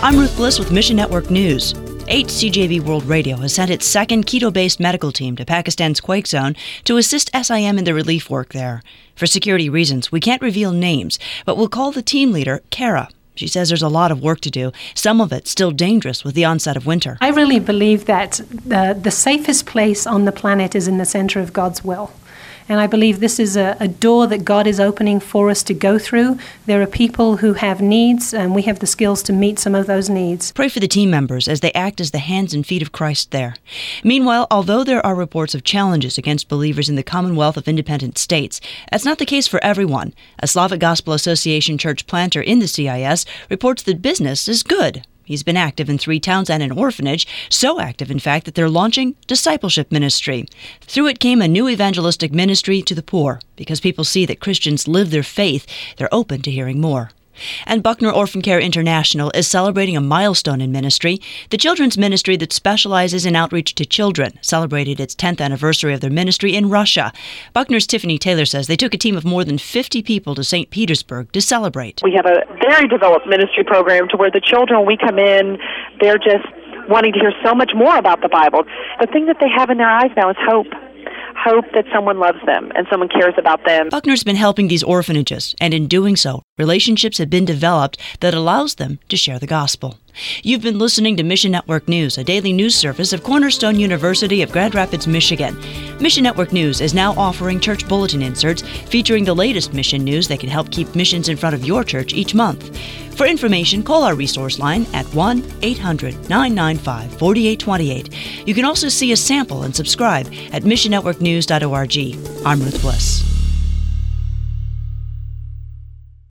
I'm Ruth Bliss with Mission Network News. HCJB World Radio has sent its second keto-based medical team to Pakistan's quake zone to assist SIM in the relief work there. For security reasons, we can't reveal names, but we'll call the team leader Kara. She says there's a lot of work to do, some of it still dangerous with the onset of winter. I really believe that the safest place on the planet is in the center of God's will. And I believe this is a door that God is opening for us to go through. There are people who have needs, and we have the skills to meet some of those needs. Pray for the team members as they act as the hands and feet of Christ there. Meanwhile, although there are reports of challenges against believers in the Commonwealth of Independent States, that's not the case for everyone. A Slavic Gospel Association church planter in the CIS reports that business is good. He's been active in 3 towns and an orphanage, so active, in fact, that they're launching discipleship ministry. Through it came a new evangelistic ministry to the poor. Because people see that Christians live their faith, they're open to hearing more. And Buckner Orphan Care International is celebrating a milestone in ministry. The children's ministry that specializes in outreach to children celebrated its 10th anniversary of their ministry in Russia. Buckner's Tiffany Taylor says they took a team of more than 50 people to St. Petersburg to celebrate. We have a very developed ministry program to where the children, when we come in, they're just wanting to hear so much more about the Bible. The thing that they have in their eyes now is hope. Hope that someone loves them and someone cares about them. Buckner's been helping these orphanages, and in doing so, relationships have been developed that allows them to share the gospel. You've been listening to Mission Network News, a daily news service of Cornerstone University of Grand Rapids, Michigan. Mission Network News is now offering church bulletin inserts featuring the latest mission news that can help keep missions in front of your church each month. For information, call our resource line at 1-800-995-4828. You can also see a sample and subscribe at missionnetworknews.org. I'm Ruth Bliss.